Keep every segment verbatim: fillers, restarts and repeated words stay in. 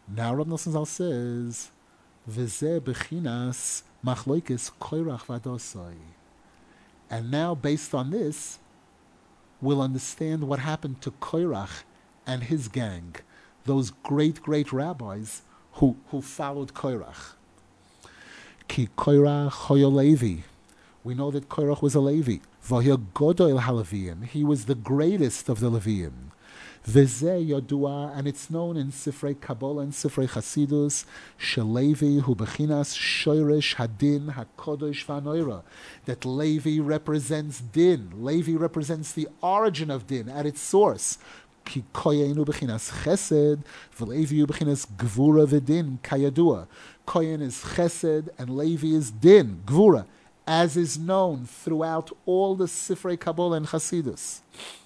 Now Rav Nosson Zal says, V'zeh b'chinas machloikis koirach v'adosai. And now, based on this, we'll understand what happened to Koirach and his gang, those great, great rabbis who, who followed Koirach. Ki Koirach hoyo Levi. We know that Koirach was a Levi. V'hoyo godoil haLeviim. He was the greatest of the Leviim. V'zeh yodua, and it's known in Sifrei Kabbalah and Sifrei Chasidus, shelevi hu bechinas shoyresh hadin hakodosh v'anoira, that Levi represents din. Levi represents the origin of din at its source. Ki koyen hu bechinas chesed, v'levi hu bechinas gvura v'din kayadua. Koyen is chesed and Levi is din, gvura, as is known throughout all the Sifrei Kabbalah and Chasidus.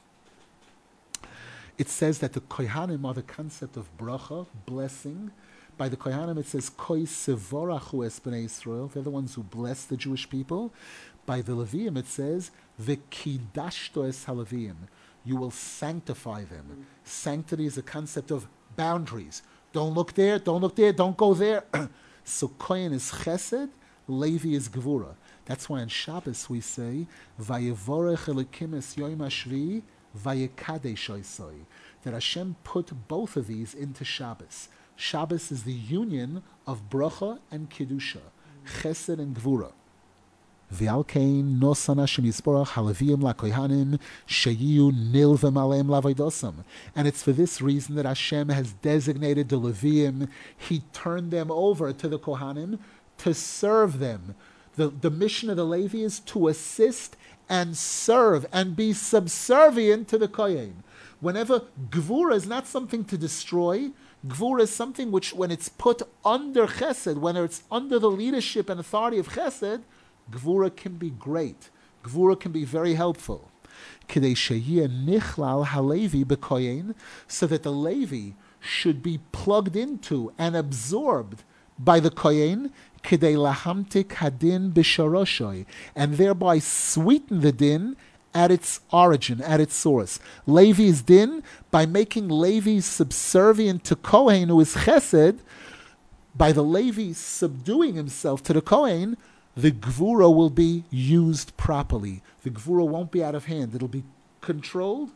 It says that the Kohanim are the concept of bracha, blessing. By the Kohanim it says Koi sevorachu es b'nei Yisrael. They're the ones who bless the Jewish people. By the Leviim it says V'kidashto es haLeviim. You will sanctify them. Mm-hmm. Sanctity is a concept of boundaries. Don't look there, don't look there, don't go there. So Kohen is chesed, Levi is gevura. That's why on Shabbos we say Vayevorech Elokim es yoyim hashvi Vayekadesh, that Hashem put both of these into Shabbos. Shabbos is the union of bracha and kedusha, chesed and gvura. V'alkein nosan Hashem yisborach haLeviim lakohanim sheyiu nilvem aleim lavaydosam. And it's for this reason that Hashem has designated the Leviim. He turned them over to the Kohanim to serve them. The, the mission of the Levi is to assist and serve and be subservient to the Kohen. Whenever Gvura is not something to destroy, Gvura is something which, when it's put under Chesed, when it's under the leadership and authority of Chesed, Gvura can be great. Gvura can be very helpful. K'dei sheyeh nichlal halevi b'kohen, so that the Levi should be plugged into and absorbed by the Kohen, K'dei lahamtik hadin b'sharoshoy, and thereby sweeten the din at its origin, at its source. Levi's din, by making Levi subservient to Kohen, who is chesed, by the Levi subduing himself to the Kohen, the Gvura will be used properly. The Gvura won't be out of hand. It'll be controlled.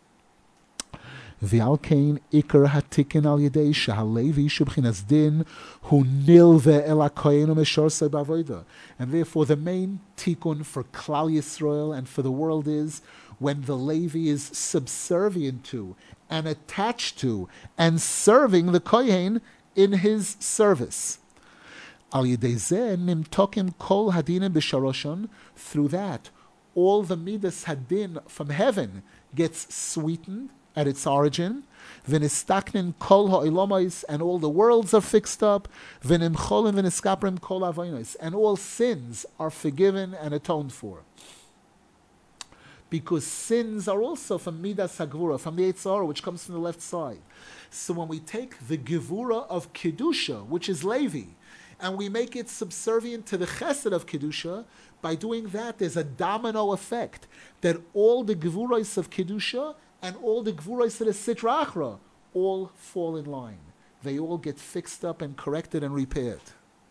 V'alkein ikar hatikin al yedei shehalevi shubchinas din hu nilve el hakohen u'meshorsei b'avoda. And therefore the main tikkun for Klal Yisrael and for the world is when the Levi is subservient to and attached to and serving the Kohen in his service. Al yedei zeh nimtokim kol hadinim b'sharoshon. Through that, all the midas hadin from heaven gets sweetened at its origin. V'nistaknin kol ha'ilomos, and all the worlds are fixed up. V'nimcholim v'niskaprim kol avonos, and all sins are forgiven and atoned for. Because sins are also from midas hagvura, from the Yetzer Hara, which comes from the left side. So when we take the gevura of kedusha, which is Levi, and we make it subservient to the chesed of kedusha, by doing that, there's a domino effect that all the gevuros of kedusha and all the gvuros of the Sitra Achra all fall in line. They all get fixed up and corrected and repaired.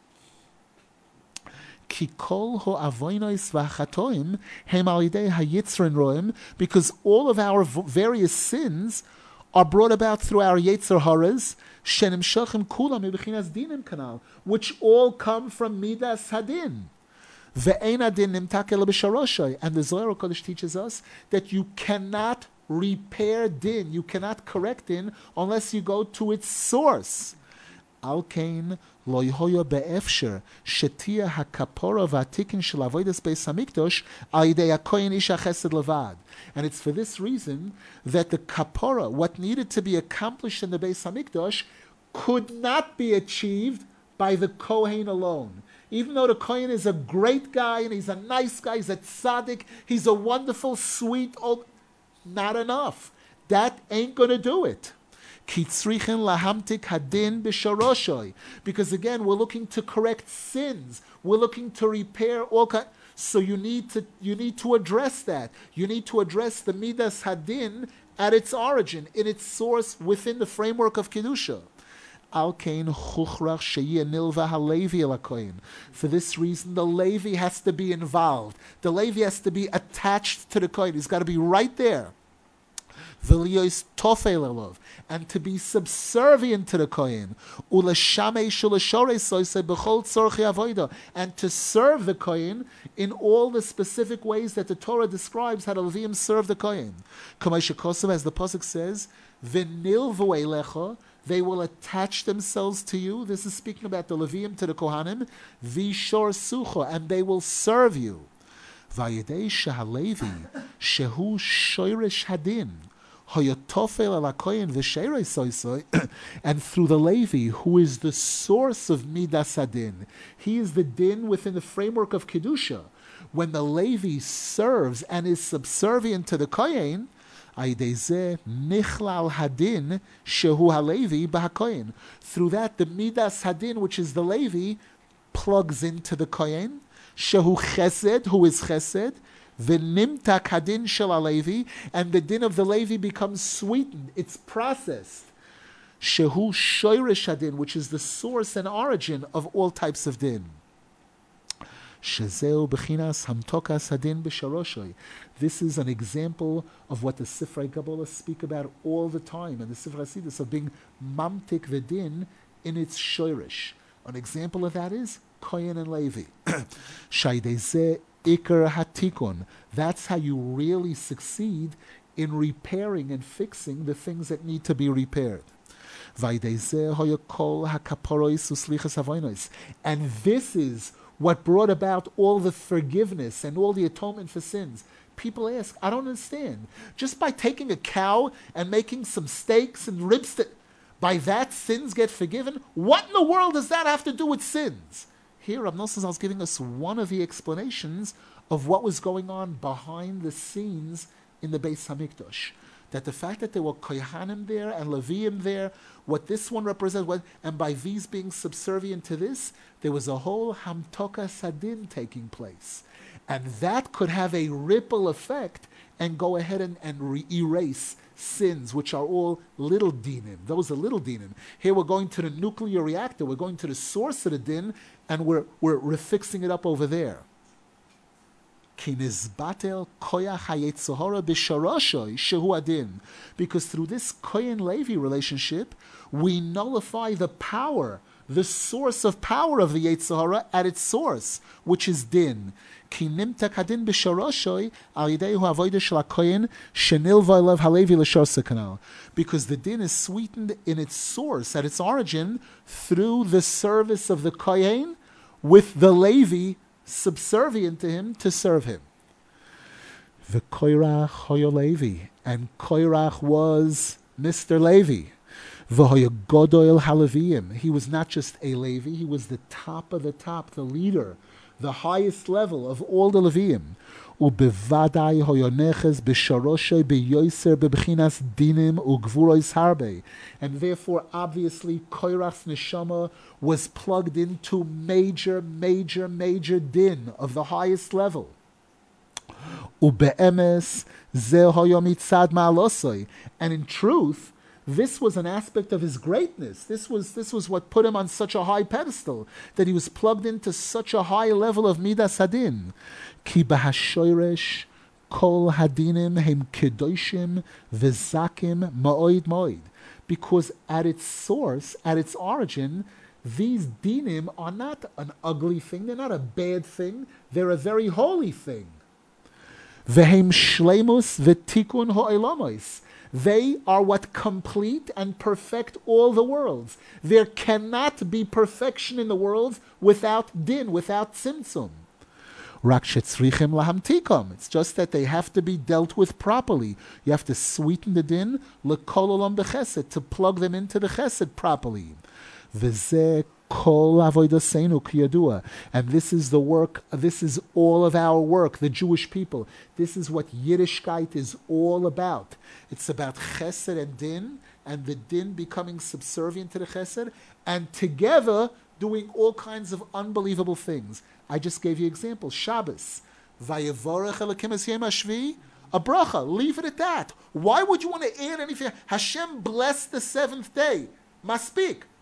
Ki kol ha'avonos v'chatoim hem al yidei hayitzrin roim, because all of our various sins are brought about through our Yetzer Haras, shenim shachim kulam mibechinas dinim kanal, which all come from midas hadin. Ve'ein hadin nimtak ela b'sharoshay, and the Zohar HaKadosh teaches us that you cannot repair din, you cannot correct din unless you go to its source. Al kain lo yehoya be'efsher shetia hakapora v'atikin shel avodas beis hamikdash al yidei hakohen ish hachesed levad. And it's for this reason that the kapora, what needed to be accomplished in the Beis Hamikdash, could not be achieved by the Kohen alone. Even though the Kohen is a great guy and he's a nice guy, he's a tzaddik, he's a wonderful, sweet old... Not enough. That ain't going to do it. Kitzrichen lahamtik hadin b'sharoshoy. Because again, we're looking to correct sins. We're looking to repair all kinds. So you need to you need to address that. You need to address the midas hadin at its origin, in its source, within the framework of kedusha. Al kain chuchrach sheyeh nilva halevi el hakohen. For this reason, the Levi has to be involved. The Levi has to be attached to the kohen. He's got to be right there. V'liyos tofel elov, and to be subservient to the kohen. U'lashamei shulashorei soisei b'chol tzorchei avoda, and to serve the kohen in all the specific ways that the Torah describes how the Leviim serve the kohen. Kamei shekosav, as the pasuk says, v'nilvu eilecha, they will attach themselves to you. This is speaking about the Leviim to the Kohanim. V'shor sucho, and they will serve you. Vayidei shehalevi shehu shoyresh hadin hoyotofel al hakohen v'sheirei soisoi, and through the Levi, who is the source of midas hadin, he is the din within the framework of kedusha. When the Levi serves and is subservient to the kohen, nichlal hadin shehu halevi b'hakohen. Through that, the midas hadin, which is the Levi, plugs into the kohen. Shehu chesed, who is chesed, v'nimtak hadin shel halevi, and the din of the Levi becomes sweetened. It's processed. Shehu shoyresh hadin, which is the source and origin of all types of din. Shezeu b'chinas hamtokas hadin b'sharoshoy. This is an example of what the Sifrei Kabbalah speak about all the time, and the Sifrei Hasidus of being mamtik the din in its shoyresh. An example of that is Kohen and Levi. Shaydezeh ikar hatikon. That's how you really succeed in repairing and fixing the things that need to be repaired. Vaydezeh hoyakol hakaparois uslichas avonos. And this is what brought about all the forgiveness and all the atonement for sins. People ask, I don't understand. Just by taking a cow and making some steaks and ribs, that, by that sins get forgiven? What in the world does that have to do with sins? Here, Rav Nosson is giving us one of the explanations of what was going on behind the scenes in the Beis Hamikdash. That the fact that there were Kohanim there and Leviim there, what this one represents, what, and by these being subservient to this, there was a whole Hamtokas Hadin taking place. And that could have a ripple effect and go ahead and, and re- erase sins, which are all little dinim. Those are little dinim. Here we're going to the nuclear reactor, we're going to the source of the din, and we're, we're, we're fixing it up over there. Because through this Kohen-Levi relationship, we nullify the power, the source of power of the Yetzer Hara at its source, which is din. Because the din is sweetened in its source, at its origin, through the service of the Kohen with the Levi subservient to him to serve him. The Koirach Hoyo Levi, and Koirach was Mister Levi. V'hoya Godoil Halaviyim. He was not just a Levi, he was the top of the top, the leader, the highest level of all the Leviim. Ubevadai hoyoneches b'sharoshay b'yoyser b'bchinas dinim ugvurois harbe. And therefore, obviously, Koirach's neshama was plugged into major, major, major din of the highest level. Ube'emes zeh hoyomitzad ma'alosoi. And in truth, this was an aspect of his greatness. This was this was what put him on such a high pedestal, that he was plugged into such a high level of midas hadin. Ki bahashoyresh kol hadinim hem kedoshim v'zakim ma'oid ma'oid. Because at its source, at its origin, these dinim are not an ugly thing. They're not a bad thing. They're a very holy thing. V'hem shleimus v'tikun ha'olamos. They are what complete and perfect all the worlds. There cannot be perfection in the world without din, without tzimtzum. Rak shetzrichem lahamtikom. It's just that they have to be dealt with properly. You have to sweeten the din, lekol olam bechesed, to plug them into the chesed properly. V'zeh kol avodaseinu kiyadua. And this is the work, this is all of our work, the Jewish people. This is what Yiddishkeit is all about. It's about chesed and din, and the din becoming subservient to the chesed, and together doing all kinds of unbelievable things. I just gave you examples. Shabbos. Vayevorech Elokim es yom hashvi. A bracha. Leave it at that. Why would you want to add anything? Hashem blessed the seventh day. Maspik.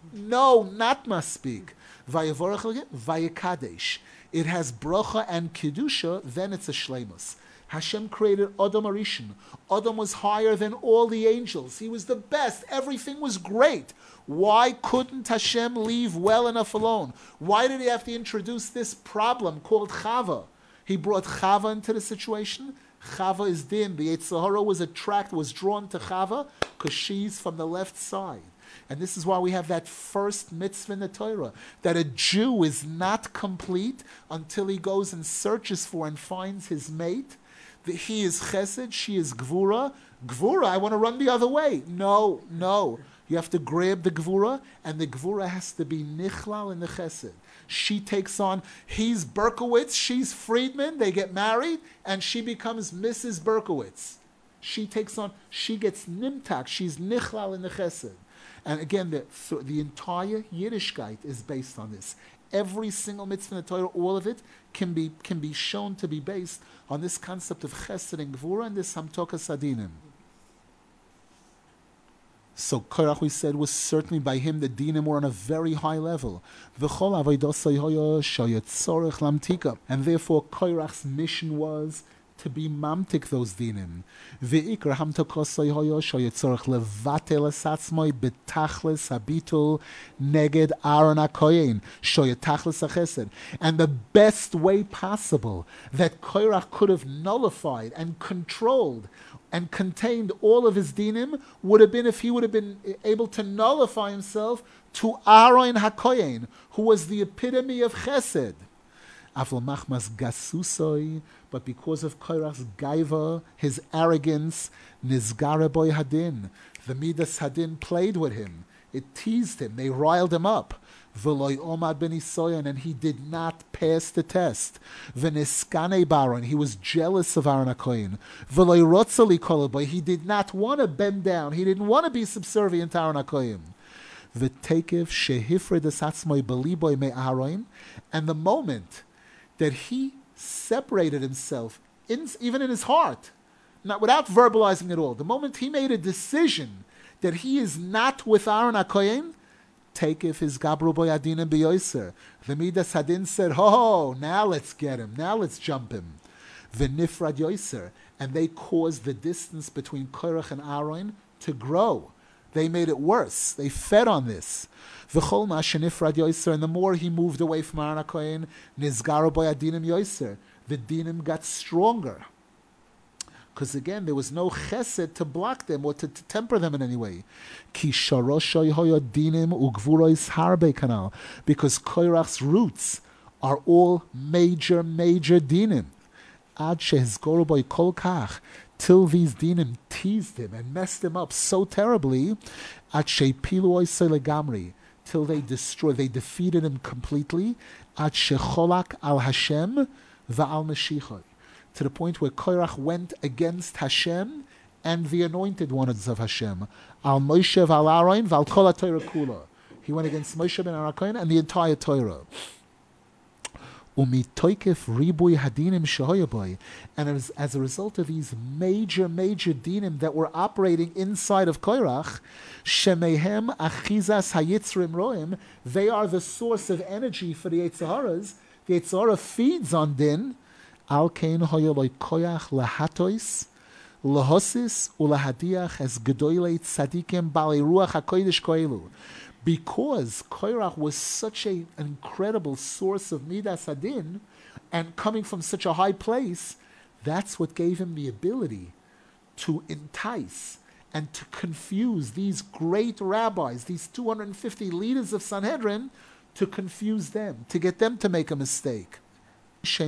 No, not maspik. Vayavorach vayikadesh. It has bracha and kedusha, then it's a shleimus. Hashem created Adam Arishan. Adam was higher than all the angels. He was the best. Everything was great. Why couldn't Hashem leave well enough alone? Why did he have to introduce this problem called Chava? He brought Chava into the situation. Chava is din. The Yetzer Hara was attracted, was drawn to Chava because she's from the left side. And this is why we have that first mitzvah in the Torah, that a Jew is not complete until he goes and searches for and finds his mate. That he is chesed, she is gvura. Gvura, I want to run the other way. No, no. You have to grab the gvura, and the gvura has to be nichlal in the chesed. She takes on, he's Berkowitz, she's Friedman, they get married, and she becomes Missus Berkowitz. She takes on, she gets nimtak, she's nichlal in the chesed. And again, the, the entire Yiddishkeit is based on this. Every single mitzvah in the Torah, all of it, can be can be shown to be based on this concept of chesed and gvura and this hamtokas adinim. So Korach, we said, was certainly by him the dinim were on a very high level. And therefore Korach's mission was to be mamtik those dinim. Ve'ikar hamtokosay hoyo shoyetzorach levatel esatzmoi betachlis habitul neged Aaron HaKoyen shoyetachlis hachesed. And the best way possible that Korach could have nullified and controlled and contained all of his dinim would have been if he would have been able to nullify himself to Aaron HaKoyen, who was the epitome of chesed. But because of Korach's gaiva, his arrogance, nizgare boy hadin, the midas hadin played with him. It teased him. They riled him up. V'loy omad ben Isoyan, and he did not pass the test. V'niskane baron, he was jealous of Aaron HaKoyen. V'loy rotzali kolaboy, he did not want to bend down. He didn't want to be subservient to Aaron HaKoyen. V'tekev shehifred esatzmoi beliboy me Aaron, and the moment that he separated himself, in, even in his heart, not without verbalizing it all, the moment he made a decision that he is not with Aaron HaKoyen, take if his Gabru Boy Adin and Beyoser. The Midas Hadin said, ho, now let's get him, now let's jump him. V'nifrad Yoser, and they caused the distance between Korach and Aaron to grow. They made it worse. They fed on this. V'chol ma'shenifrad Yoser, and the more he moved away from Aaron HaKoyen, Nizgaro Boy Adinim Yoser, the dinim got stronger. Because again, there was no chesed to block them or to, to temper them in any way. Ki sharoshoy hoyo dinim ugvurois harbe kanal. Because Korach's roots are all major, major dinim. Ad shehizgoro boy kol kach, till these dinim teased him and messed him up so terribly, ad shepilu oisei legamri, till they destroyed, they defeated him completely, ad shecholak al Hashem va'al Mashiach, to the point where Korach went against Hashem and the anointed ones of Hashem, al Moshe v'al Aaron v'al kol ha-Torah kula. He went against Moshe ben Aaron and the entire Torah. Umitoikef ribui hadinim shehoyaboy, and as, as a result of these major, major dinim that were operating inside of Korach, shemehem achizas hayitzrim roim, they are the source of energy for the Yetzer Haras. The Yetzer Hara feeds on din. Al kein hoyaloy koyach lahatois, lahosis ulahadiach as gedoyleit tzadikim balei ruach hakodesh koelu. Because Korach was such a, an incredible source of Midas Hadin, and coming from such a high place, that's what gave him the ability to entice and to confuse these great rabbis, these two hundred fifty leaders of Sanhedrin, to confuse them, to get them to make a mistake. As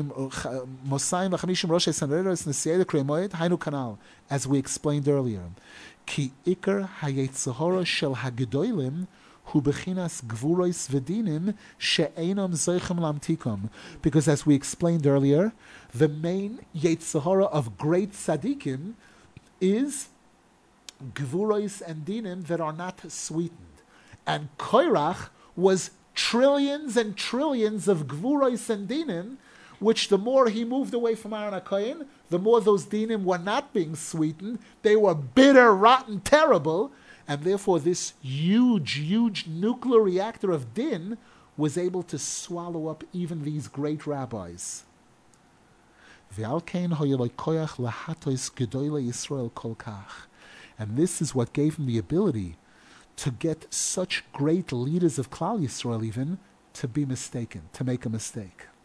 we explained earlier, Ki ikar hayetzer shel hagedolim hu bechinas gvuros v'dinim she'enam zeichem lamtikom. Because as we explained earlier, the main Yetzer Hara of great tzaddikim is gvuros and dinim that are not sweetened. And Korach was trillions and trillions of gvuros and dinim, which the more he moved away from Aaron HaKoyen, the more those dinim were not being sweetened. They were bitter, rotten, terrible. And therefore this huge, huge nuclear reactor of din was able to swallow up even these great rabbis. And this is what gave him the ability to get such great leaders of Klal Yisrael even to be mistaken, to make a mistake.